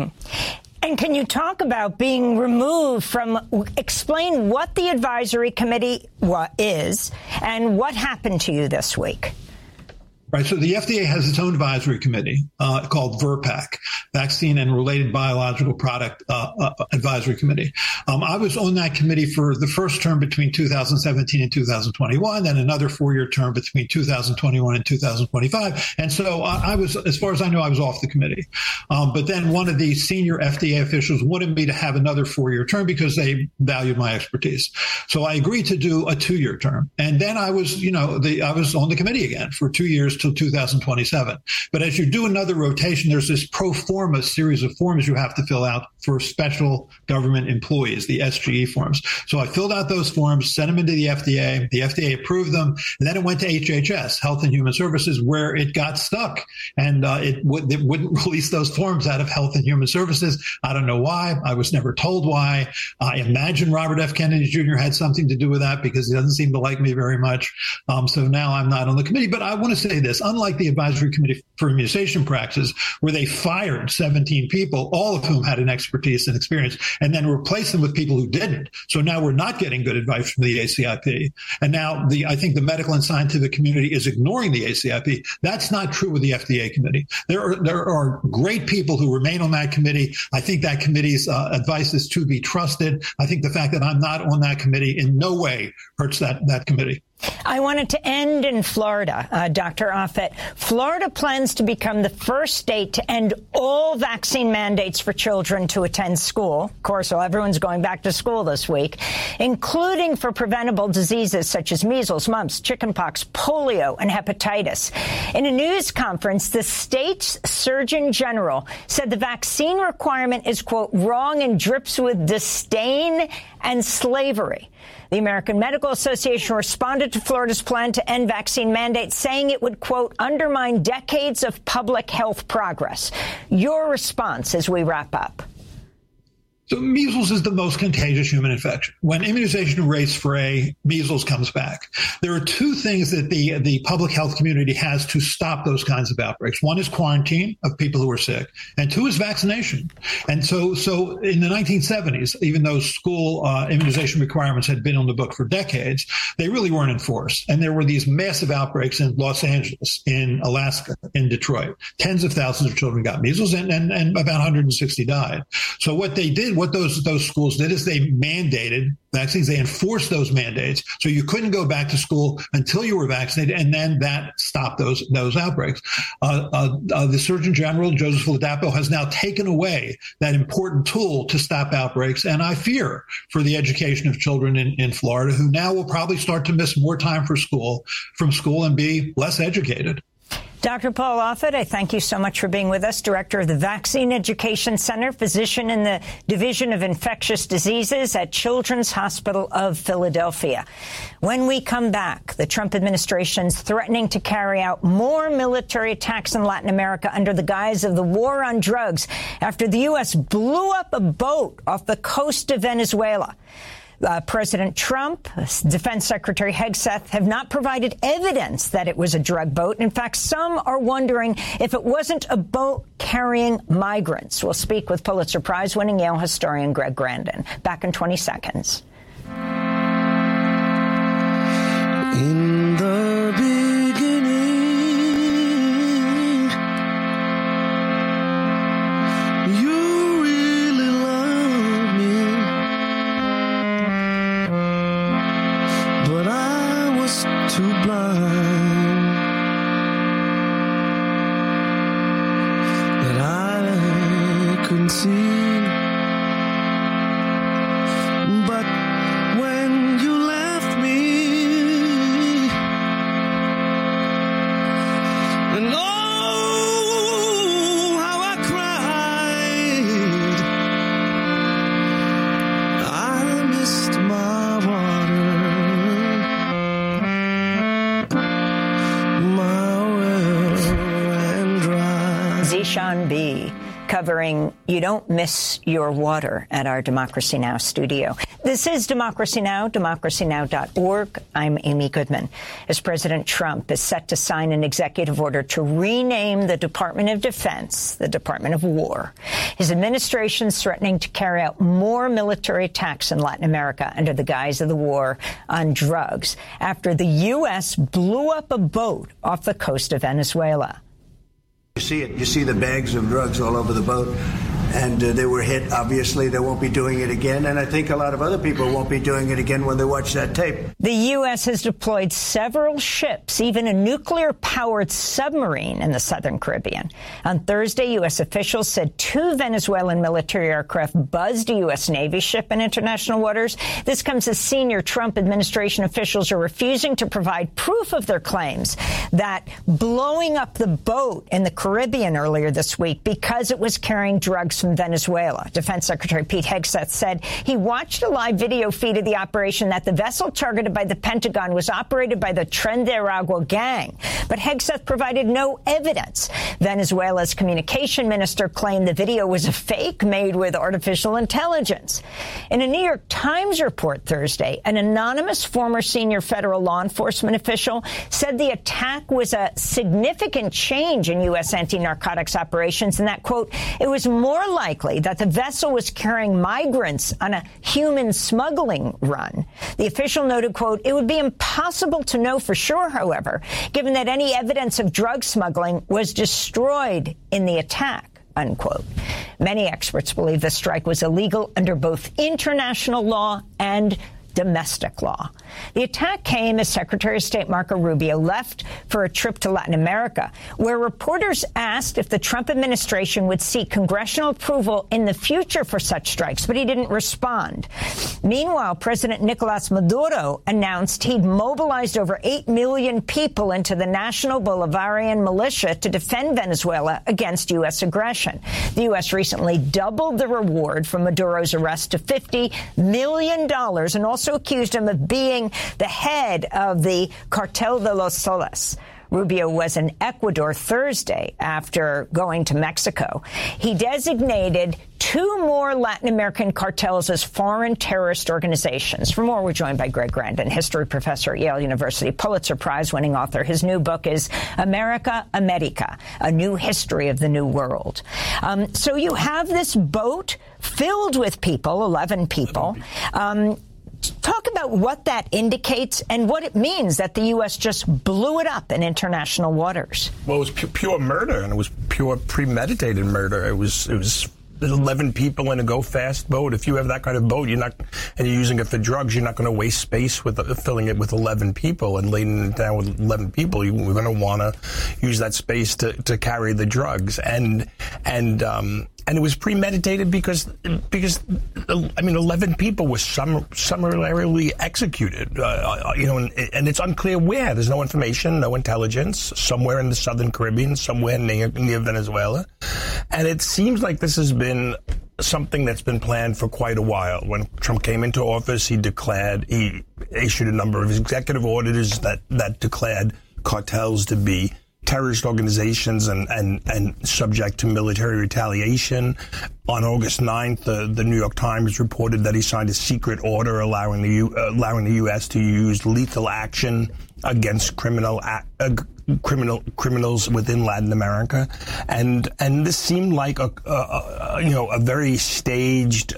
And can you talk about being removed from, explain what the advisory committee is and what happened to you this week? Right. So the FDA has its own advisory committee called VRBPAC, Vaccine and Related Biological Product Advisory Committee. I was on that committee for the first term between 2017 and 2021, then another 4-year term between 2021 and 2025. And so I was, as far as I know, I was off the committee. But then one of the senior FDA officials wanted me to have another 4-year term because they valued my expertise. So I agreed to do a 2-year term. And then I was, I was on the committee again for 2 years till 2027. But as you do another rotation, there's this pro forma series of forms you have to fill out for special government employees, the SGE forms. So I filled out those forms, sent them into the FDA. The FDA approved them. And then it went to HHS, Health and Human Services, where it got stuck. And it wouldn't release those forms out of Health and Human Services. I don't know why. I was never told why. I imagine Robert F. Kennedy Jr. had something to do with that because he doesn't seem to like me very much. So now I'm not on the committee. But I want to say this. Unlike the Advisory Committee for Immunization Practices, where they fired 17 people, all of whom had an expertise and experience, and then replaced them with people who didn't. So now we're not getting good advice from the ACIP. And now I think the medical and scientific community is ignoring the ACIP. That's not true with the FDA committee. There are great people who remain on that committee. I think that committee's advice is to be trusted. I think the fact that I'm not on that committee in no way hurts that committee. I wanted to end in Florida, Dr. Offit. Florida plans to become the first state to end all vaccine mandates for children to attend school. Of course, so everyone's going back to school this week, including for preventable diseases such as measles, mumps, chickenpox, polio, and hepatitis. In a news conference, the state's Surgeon General said the vaccine requirement is, quote, wrong and drips with disdain and slavery. The American Medical Association responded to Florida's plan to end vaccine mandates, saying it would, quote, undermine decades of public health progress. Your response as we wrap up. So measles is the most contagious human infection. When immunization rates fray, measles comes back. There are two things that the public health community has to stop those kinds of outbreaks. One is quarantine of people who are sick, and two is vaccination. And so in the 1970s, even though school immunization requirements had been on the book for decades, they really weren't enforced. And there were these massive outbreaks in Los Angeles, in Alaska, in Detroit. Tens of thousands of children got measles, and about 160 died. So what they did what those schools did is they mandated vaccines. They enforced those mandates. So you couldn't go back to school until you were vaccinated, and then that stopped those outbreaks. The Surgeon General, Joseph Ladapo, has now taken away that important tool to stop outbreaks. And I fear for the education of children in Florida, who now will probably start to miss more time from school and be less educated. Dr. Paul Offit, I thank you so much for being with us, Director of the Vaccine Education Center, physician in the Division of Infectious Diseases at Children's Hospital of Philadelphia. When we come back, the Trump administration's threatening to carry out more military attacks in Latin America under the guise of the war on drugs after the U.S. blew up a boat off the coast of Venezuela. President Trump, Defense Secretary Hegseth have not provided evidence that it was a drug boat. In fact, some are wondering if it wasn't a boat carrying migrants. We'll speak with Pulitzer Prize-winning Yale historian Greg Grandin. Back in 20 seconds. In the beginning, you really loved me. But I was too blind that I couldn't see. But when you left me, and oh, how I cried, I missed my water. Zishan B. covering You Don't Miss Your Water at our Democracy Now! Studio. This is Democracy Now!, democracynow.org. I'm Amy Goodman. As President Trump is set to sign an executive order to rename the Department of Defense the Department of War, his administration is threatening to carry out more military attacks in Latin America under the guise of the war on drugs after the U.S. blew up a boat off the coast of Venezuela. You see it. You see the bags of drugs all over the boat. And they were hit. Obviously, they won't be doing it again. And I think a lot of other people won't be doing it again when they watch that tape. The U.S. has deployed several ships, even a nuclear-powered submarine in the southern Caribbean. On Thursday, U.S. officials said 2 Venezuelan military aircraft buzzed a U.S. Navy ship in international waters. This comes as senior Trump administration officials are refusing to provide proof of their claims that blowing up the boat in the Caribbean earlier this week because it was carrying drugs from Venezuela. Defense Secretary Pete Hegseth said he watched a live video feed of the operation, that the vessel targeted by the Pentagon was operated by the Tren de Aragua gang. But Hegseth provided no evidence. Venezuela's communication minister claimed the video was a fake made with artificial intelligence. In a New York Times report Thursday, an anonymous former senior federal law enforcement official said the attack was a significant change in U.S. anti-narcotics operations and that, quote, it was more likely that the vessel was carrying migrants on a human smuggling run. The official noted, quote, it would be impossible to know for sure, however, given that any evidence of drug smuggling was destroyed in the attack, unquote. Many experts believe the strike was illegal under both international law and domestic law. The attack came as Secretary of State Marco Rubio left for a trip to Latin America, where reporters asked if the Trump administration would seek congressional approval in the future for such strikes, but he didn't respond. Meanwhile, President Nicolas Maduro announced he'd mobilized over 8 million people into the National Bolivarian Militia to defend Venezuela against U.S. aggression. The U.S. recently doubled the reward for Maduro's arrest to $50 million and also accused him of being the head of the Cartel de los Soles. Rubio was in Ecuador Thursday after going to Mexico. He designated 2 more Latin American cartels as foreign terrorist organizations. For more, we're joined by Greg Grandin, history professor at Yale University, Pulitzer Prize-winning author. His new book is America, America, A New History of the New World. So you have this boat filled with people, 11 people. Talk about what that indicates and what it means that the U.S. just blew it up in international waters. Well, it was pure murder, and it was pure premeditated murder. It was 11 people in a go-fast boat. If you have that kind of boat, and you're using it for drugs, you're not going to waste space with filling it with 11 people and laying it down with 11 people. We're going to want to use that space to carry the drugs. And it was premeditated because 11 people were summarily executed, and it's unclear where. There's no information, no intelligence, somewhere in the southern Caribbean, somewhere near Venezuela. And it seems like this has been something that's been planned for quite a while. When Trump came into office, he issued a number of executive orders that declared cartels to be terrorist organizations and subject to military retaliation. On August 9th, the New York Times reported that he signed a secret order allowing the U.S. to use lethal action against criminals within Latin America, and this seemed like a very staged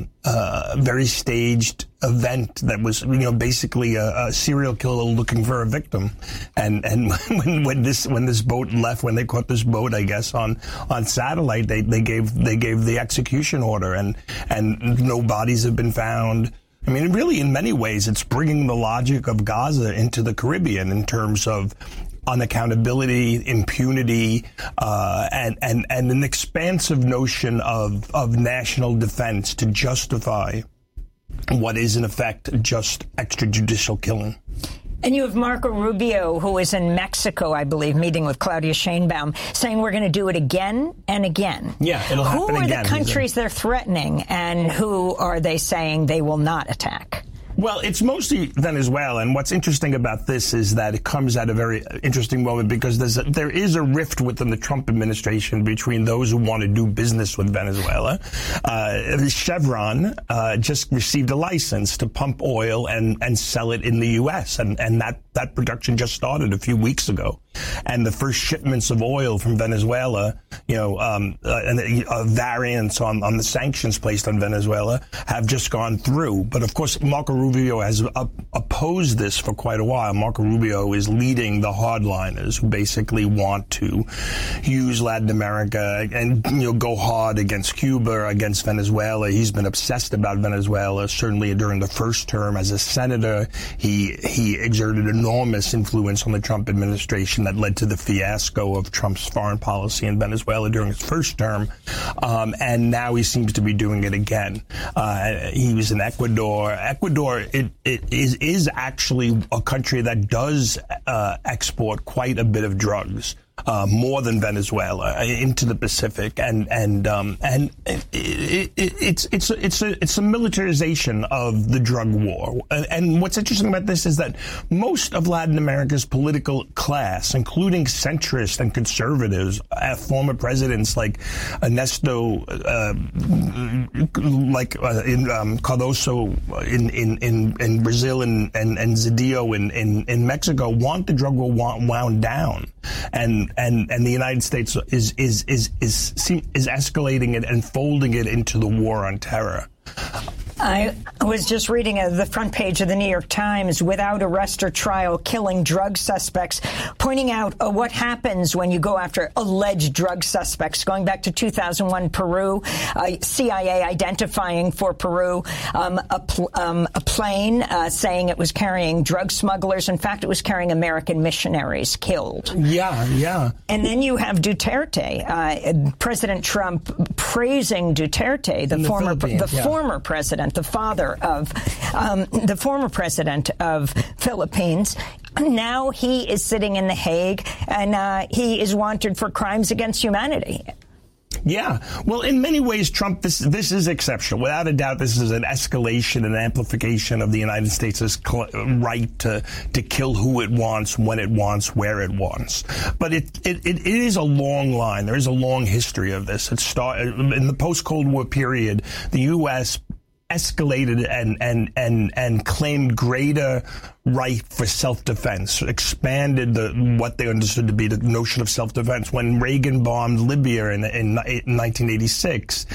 event that was basically a serial killer looking for a victim. And when this boat left, when they caught this boat, I guess on satellite, they gave the execution order, and no bodies have been found. I mean, really, in many ways, it's bringing the logic of Gaza into the Caribbean in terms of unaccountability, impunity, and an expansive notion of national defense to justify what is, in effect, just extrajudicial killing. And you have Marco Rubio, who is in Mexico, I believe, meeting with Claudia Sheinbaum, saying we're going to do it again and again. Yeah, it'll happen again. Who are the countries they're threatening, and who are they saying they will not attack? Well, it's mostly Venezuela, and what's interesting about this is that it comes at a very interesting moment because there is a rift within the Trump administration between those who want to do business with Venezuela. Chevron just received a license to pump oil and sell it in the U.S., and that production just started a few weeks ago. And the first shipments of oil from Venezuela, variants on the sanctions placed on Venezuela have just gone through. But of course, Marco Rubio has opposed this for quite a while. Marco Rubio is leading the hardliners who basically want to use Latin America and go hard against Cuba, against Venezuela. He's been obsessed about Venezuela. Certainly during the first term as a senator, he exerted enormous influence on the Trump administration that led to the fiasco of Trump's foreign policy in Venezuela during his first term. And now he seems to be doing it again. He was in Ecuador. Ecuador is actually a country that does export quite a bit of drugs. More than Venezuela into the Pacific, and it's a militarization of the drug war. And what's interesting about this is that most of Latin America's political class, including centrists and conservatives, former presidents like Ernesto, Cardoso in Brazil and Zedillo in Mexico, want the drug war wound down. And the United States is escalating it and folding it into the war on terror. I was just reading the front page of the New York Times, without arrest or trial, killing drug suspects, pointing out what happens when you go after alleged drug suspects. Going back to 2001, Peru, CIA identifying for Peru a plane saying it was carrying drug smugglers. In fact, it was carrying American missionaries killed. Yeah. And then you have Duterte, President Trump praising Duterte, the former president. The father of the former president of Philippines. Now he is sitting in The Hague, and he is wanted for crimes against humanity. Yeah. Well, in many ways, Trump, this is exceptional. Without a doubt, this is an escalation and amplification of the United States' right to kill who it wants, when it wants, where it wants. But it is a long line. There is a long history of this. It started in the post-Cold War period. The U.S. escalated and claimed greater right for self-defense, expanded what they understood to be the notion of self-defense. When Reagan bombed Libya in 1986,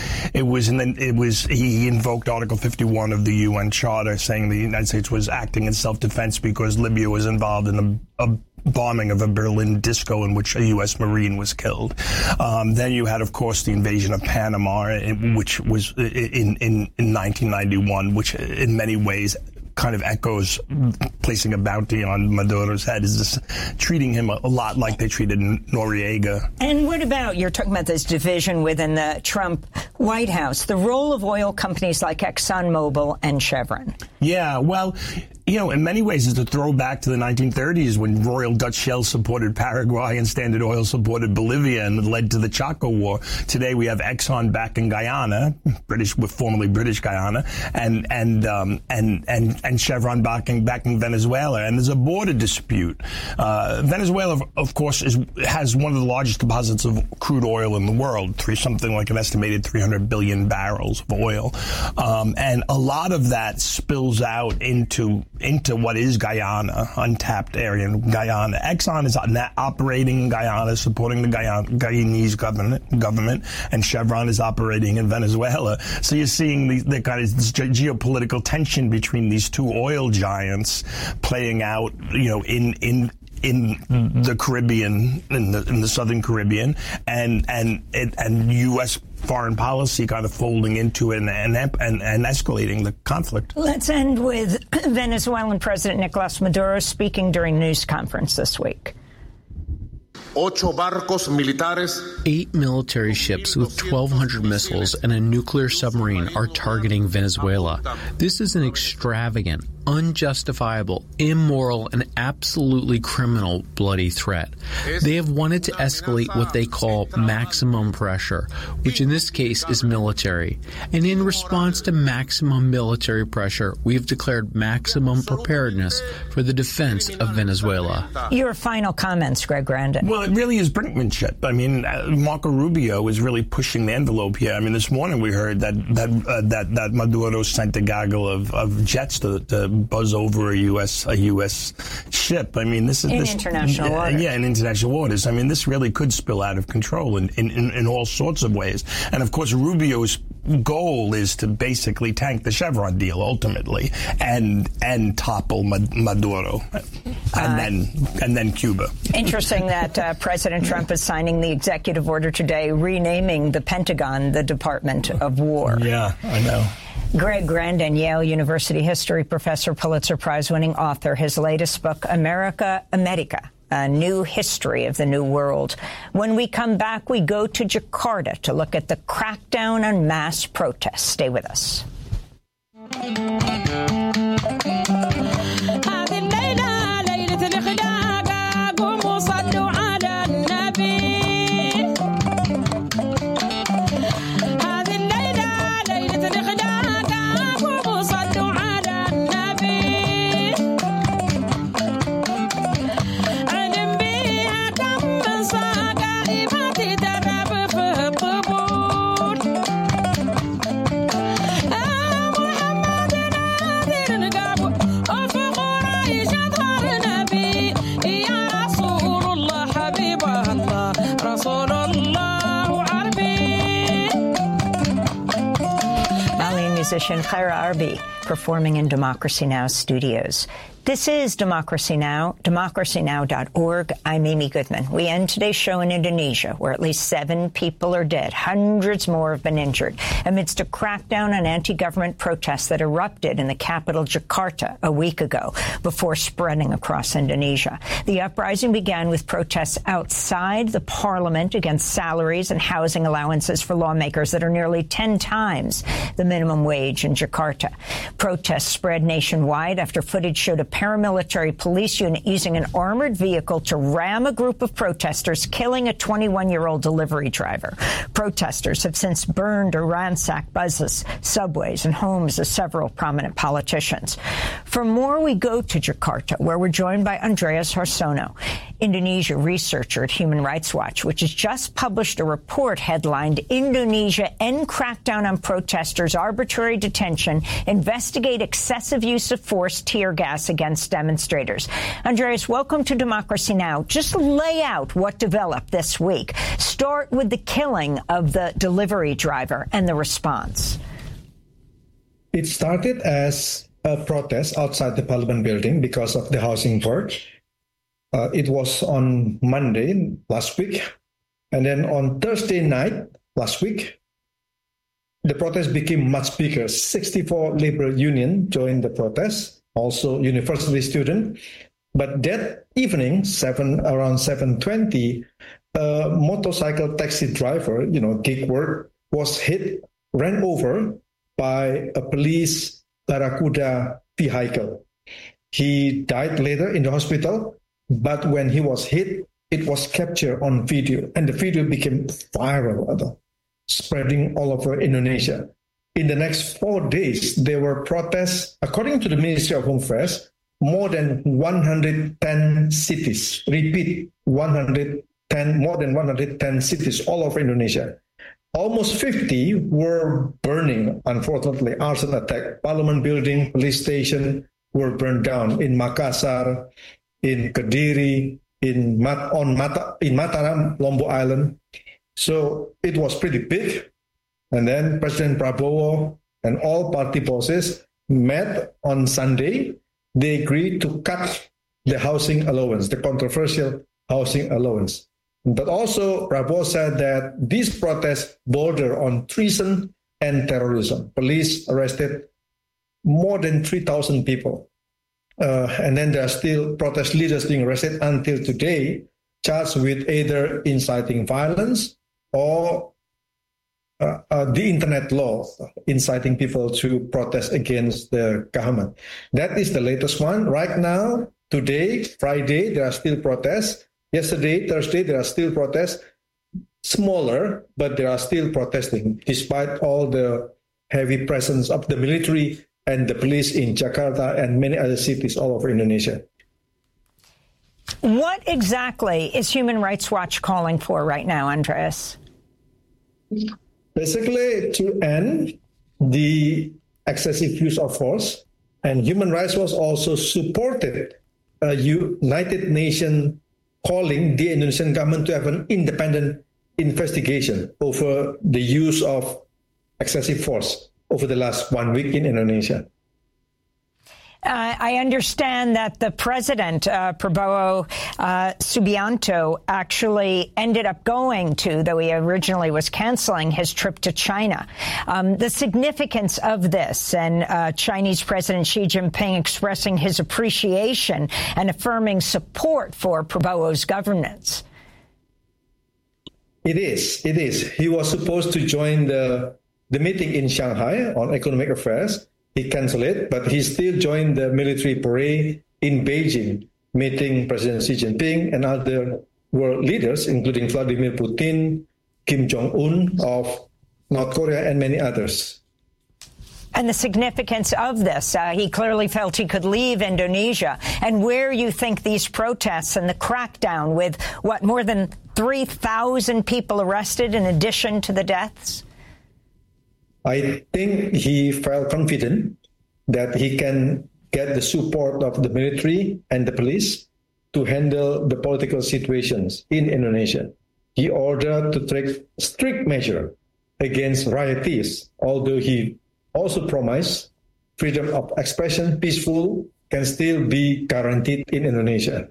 he invoked Article 51 of the UN Charter, saying the United States was acting in self-defense because Libya was involved in a bombing of a Berlin disco in which a U.S. Marine was killed. Then you had, of course, the invasion of Panama, which was in 1991, which in many ways kind of echoes placing a bounty on Maduro's head, is just treating him a lot like they treated Noriega. And what about, you're talking about this division within the Trump White House, the role of oil companies like ExxonMobil and Chevron? Yeah, well, in many ways, it's a throwback to the 1930s when Royal Dutch Shell supported Paraguay and Standard Oil supported Bolivia and led to the Chaco War. Today, we have Exxon back in Guyana, formerly British Guyana, and Chevron back in Venezuela. And there's a border dispute. Venezuela, of course, has one of the largest deposits of crude oil in the world, something like an estimated 300 billion barrels of oil. And a lot of that spills out into what is Guyana, untapped area in Guyana. Exxon is operating in Guyana, supporting the Guyanese government, and Chevron is operating in Venezuela. So you're seeing the kind of geopolitical tension between these two oil giants playing out, in the Caribbean, in the Southern Caribbean, and U.S. foreign policy kind of folding into it and escalating the conflict. Let's end with Venezuelan President Nicolas Maduro speaking during a news conference this week. 8 military ships with 1,200 missiles and a nuclear submarine are targeting Venezuela. This is an extravagant, unjustifiable, immoral, and absolutely criminal bloody threat. They have wanted to escalate what they call maximum pressure, which in this case is military. And in response to maximum military pressure, we have declared maximum preparedness for the defense of Venezuela. Your final comments, Greg Grandin. Well, it really is brinkmanship. I mean, Marco Rubio is really pushing the envelope here. I mean, this morning we heard that Maduro sent a gaggle of jets to buzz over a U.S. ship. I mean, this is international waters. Yeah, in international waters. I mean, this really could spill out of control in all sorts of ways. And of course, Rubio's goal is to basically tank the Chevron deal ultimately and topple Maduro and then Cuba. Interesting that President Trump is signing the executive order today renaming the Pentagon the Department of War. Yeah, I know. Greg Grandin, Yale University history professor, Pulitzer Prize-winning author. His latest book, America, A New History of the New World. When we come back, we go to Jakarta to look at the crackdown on mass protests. Stay with us. Musician Khaira Arbi performing in Democracy Now! Studios. This is Democracy Now!, democracynow.org. I'm Amy Goodman. We end today's show in Indonesia, where at least 7 people are dead. Hundreds more have been injured amidst a crackdown on anti-government protests that erupted in the capital, Jakarta, a week ago, before spreading across Indonesia. The uprising began with protests outside the parliament against salaries and housing allowances for lawmakers that are nearly 10 times the minimum wage in Jakarta. Protests spread nationwide after footage showed a paramilitary police unit using an armored vehicle to ram a group of protesters, killing a 21-year-old delivery driver. Protesters have since burned or ransacked buses, subways, and homes of several prominent politicians. For more, we go to Jakarta, where we're joined by Andreas Harsono, Indonesia researcher at Human Rights Watch, which has just published a report headlined Indonesia End Crackdown on Protesters, Arbitrary Detention, Investigate Excessive Use of Force, Tear Gas Against Demonstrators. Andreas, welcome to Democracy Now! Just lay out what developed this week. Start with the killing of the delivery driver and the response. It started as a protest outside the Parliament building because of the housing board. It was on Monday last week. And then on Thursday night last week, the protest became much bigger. 64 labor unions joined the protest, also university students. But that evening, around 7:20, a motorcycle taxi driver, gig work, was ran over by a police Barracuda vehicle. He died later in the hospital, but when he was hit, it was captured on video, and the video became viral, spreading all over Indonesia. In the next 4 days, there were protests, according to the Ministry of Home Affairs, more than 110 cities. Repeat, more than 110 cities all over Indonesia. Almost 50 were burning, unfortunately, arson attack. Parliament building, police station were burned down in Makassar, in Kediri, in Mataram, Lombok Island. So it was pretty big. And then President Prabowo and all party bosses met on Sunday. They agreed to cut the housing allowance, the controversial housing allowance. But also, Prabowo said that these protests border on treason and terrorism. Police arrested more than 3,000 people. And then there are still protest leaders being arrested until today, charged with either inciting violence or the internet law, inciting people to protest against the government. That is the latest one. Right now, today, Friday, there are still protests. Yesterday, Thursday, there are still protests. Smaller, but there are still protesting, despite all the heavy presence of the military and the police in Jakarta and many other cities all over Indonesia. What exactly is Human Rights Watch calling for right now, Andreas? Basically, to end the excessive use of force, and Human Rights Watch also supported a United Nations calling the Indonesian government to have an independent investigation over the use of excessive force over the last 1 week in Indonesia. I understand that the president, Prabowo Subianto, actually ended up going to, though he originally was canceling his trip to China. The significance of this and Chinese President Xi Jinping expressing his appreciation and affirming support for Prabowo's governance. It is. He was supposed to join the meeting in Shanghai on economic affairs. He canceled it, but he still joined the military parade in Beijing, meeting President Xi Jinping and other world leaders, including Vladimir Putin, Kim Jong-un of North Korea, and many others. And the significance of this, he clearly felt he could leave Indonesia. And where you think these protests and the crackdown with, more than 3,000 people arrested in addition to the deaths? I think he felt confident that he can get the support of the military and the police to handle the political situations in Indonesia. He ordered to take strict measure against rioters, although he also promised freedom of expression, peaceful, can still be guaranteed in Indonesia.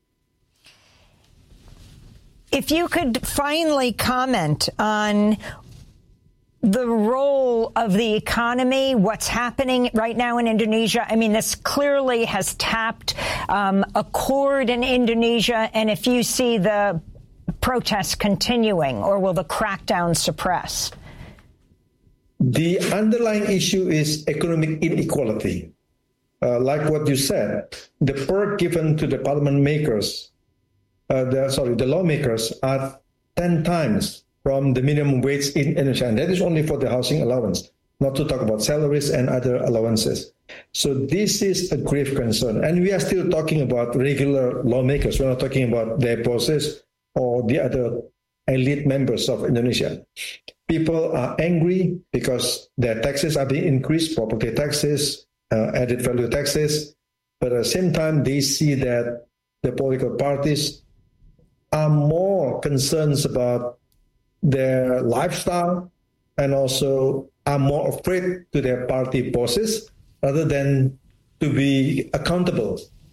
If you could finally comment on the role of the economy, what's happening right now in Indonesia. I mean, this clearly has tapped a chord in Indonesia. And if you see the protests continuing, or will the crackdown suppress? The underlying issue is economic inequality. Like what you said, the perk given to the parliament makers, the lawmakers are 10 times from the minimum wage in Indonesia. And that is only for the housing allowance, not to talk about salaries and other allowances. So this is a grave concern. And we are still talking about regular lawmakers. We're not talking about their bosses or the other elite members of Indonesia. People are angry because their taxes are being increased, property taxes, added value taxes. But at the same time, they see that the political parties are more concerned about their lifestyle and also are more afraid to their party bosses rather than to be accountable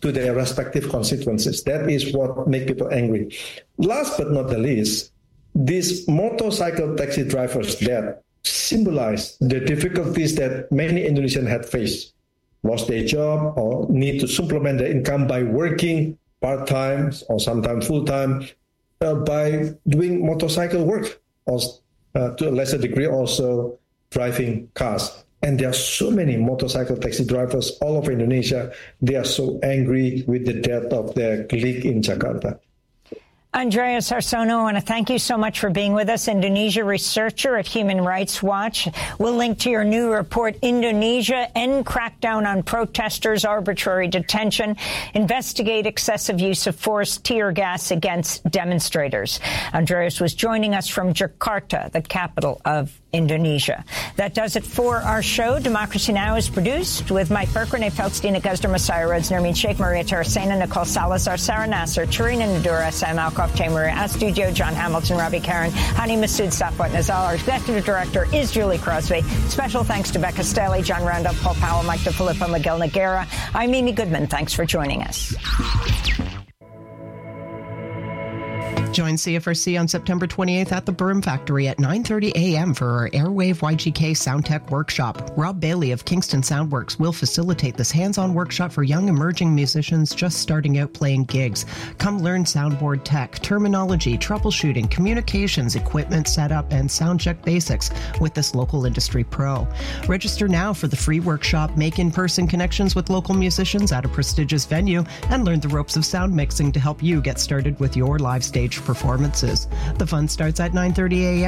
to their respective constituencies. That is what makes people angry. Last but not the least, these motorcycle taxi drivers that symbolize the difficulties that many Indonesians had faced, lost their job or need to supplement their income by working part-time or sometimes full-time by doing motorcycle work, or to a lesser degree also driving cars. And there are so many motorcycle taxi drivers all over Indonesia. They are so angry with the death of their colleague in Jakarta. Andreas Harsono, I want to thank you so much for being with us, Indonesia researcher at Human Rights Watch. We'll link to your new report, Indonesia, End Crackdown on Protesters, Arbitrary Detention, Investigate Excessive Use of Force, Tear Gas Against Demonstrators. Andreas was joining us from Jakarta, the capital of Indonesia. That does it for our show. Democracy Now! Is produced with Mike Burke, Renee Feldstein, Guzder Messiah, Rhodes, Nermeen Sheikh, Maria Terracena, Nicole Salazar, Sarah Nasser, Tarina Nadura, Sam Alcoff, Maria Astudio, John Hamilton, Ravi Karen, Hani Masood, Safwat Nazal. Our executive director is Julie Crosby. Special thanks to Becca Staley, John Randolph, Paul Powell, Mike DeFilippo, Miguel Noguera. I'm Amy Goodman. Thanks for joining us. Join CFRC on September 28th at the Broom Factory at 9:30 a.m. for our Airwave YGK Sound Tech Workshop. Rob Bailey of Kingston Soundworks will facilitate this hands-on workshop for young emerging musicians just starting out playing gigs. Come learn soundboard tech, terminology, troubleshooting, communications, equipment setup, and sound check basics with this local industry pro. Register now for the free workshop, make in-person connections with local musicians at a prestigious venue, and learn the ropes of sound mixing to help you get started with your live stage performances. The fun starts at 9:30 a.m.